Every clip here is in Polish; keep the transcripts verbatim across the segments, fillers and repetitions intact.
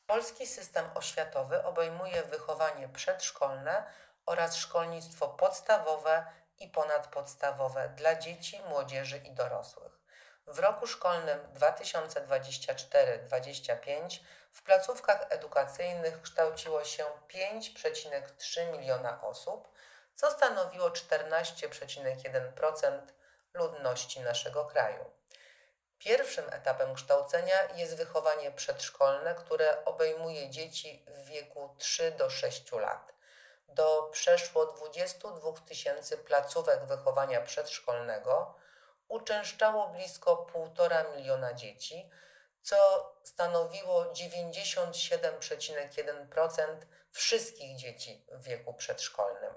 Polski system oświatowy obejmuje wychowanie przedszkolne oraz szkolnictwo podstawowe i ponadpodstawowe dla dzieci, młodzieży i dorosłych. W roku szkolnym dwa tysiące dwudziestym czwartym dwudziestym piątym w placówkach edukacyjnych kształciło się pięć przecinek trzy miliona osób, co stanowiło czternaście przecinek jeden procent ludności naszego kraju. Pierwszym etapem kształcenia jest wychowanie przedszkolne, które obejmuje dzieci w wieku trzy do sześciu lat. Do przeszło dwudziestu dwóch tysięcy placówek wychowania przedszkolnego uczęszczało blisko półtora miliona dzieci, co stanowiło dziewięćdziesiąt siedem przecinek jeden procent wszystkich dzieci w wieku przedszkolnym.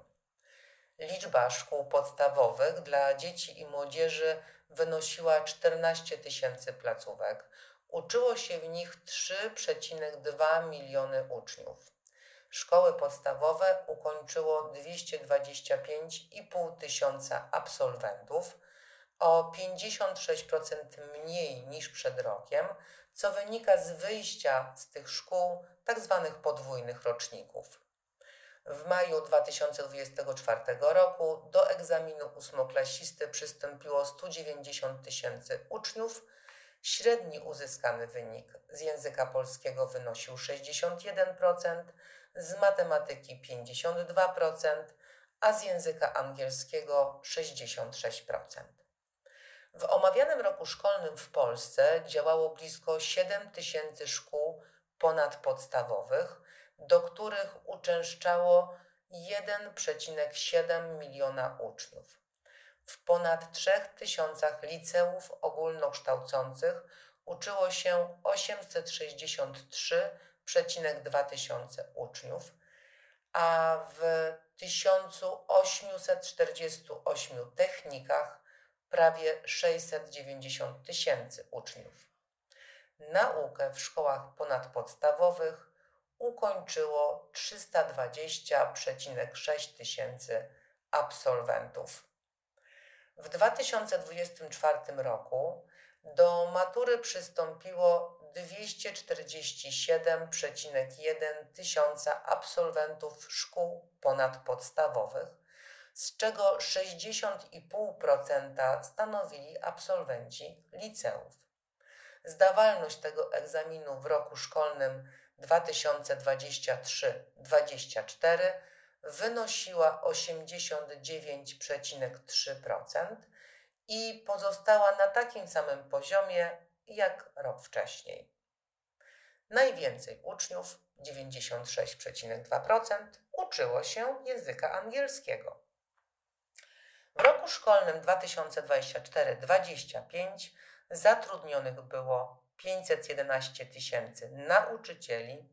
Liczba szkół podstawowych dla dzieci i młodzieży wynosiła czternaście tysięcy placówek. Uczyło się w nich trzy przecinek dwa miliony uczniów. Szkoły podstawowe ukończyło dwieście dwadzieścia pięć i pół tysiąca absolwentów, o pięćdziesiąt sześć procent mniej niż przed rokiem, co wynika z wyjścia z tych szkół tzw. podwójnych roczników. W maju dwa tysiące dwudziestego czwartego roku do egzaminu ósmoklasisty przystąpiło sto dziewięćdziesiąt tysięcy uczniów. Średni uzyskany wynik z języka polskiego wynosił sześćdziesiąt jeden procent, z matematyki pięćdziesiąt dwa procent, a z języka angielskiego sześćdziesiąt sześć procent. W omawianym roku szkolnym w Polsce działało blisko siedem tysięcy szkół ponadpodstawowych, do których uczęszczało jeden przecinek siedem miliona uczniów. W ponad trzech tysiącach liceów ogólnokształcących uczyło się osiemset sześćdziesiąt trzy przecinek dwa tysiące uczniów, a w tysiącu osiemset czterdziestu ośmiu technikach prawie sześćset dziewięćdziesiąt tysięcy uczniów. Naukę w szkołach ponadpodstawowych ukończyło trzysta dwadzieścia przecinek sześć tysięcy absolwentów. W dwa tysiące dwudziestym czwartym roku do matury przystąpiło dwieście czterdzieści siedem przecinek jeden tysiąca absolwentów szkół ponadpodstawowych, z czego sześćdziesiąt przecinek pięć procent stanowili absolwenci liceów. Zdawalność tego egzaminu w roku szkolnym dwa tysiące dwudziestym trzecim dwudziestym czwartym wynosiła osiemdziesiąt dziewięć przecinek trzy procent i pozostała na takim samym poziomie jak rok wcześniej. Najwięcej uczniów, dziewięćdziesiąt sześć przecinek dwa procent, uczyło się języka angielskiego. W roku szkolnym dwa tysiące dwudziestym czwartym dwudziestym piątym zatrudnionych było pięćset jedenaście tysięcy nauczycieli.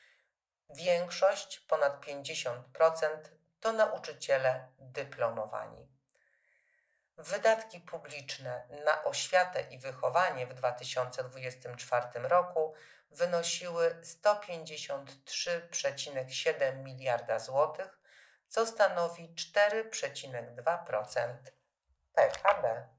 Większość, ponad pięćdziesiąt procent, to nauczyciele dyplomowani. Wydatki publiczne na oświatę i wychowanie w dwa tysiące dwudziestym czwartym roku wynosiły sto pięćdziesiąt trzy przecinek siedem miliarda złotych, co stanowi cztery przecinek dwa procent P K B.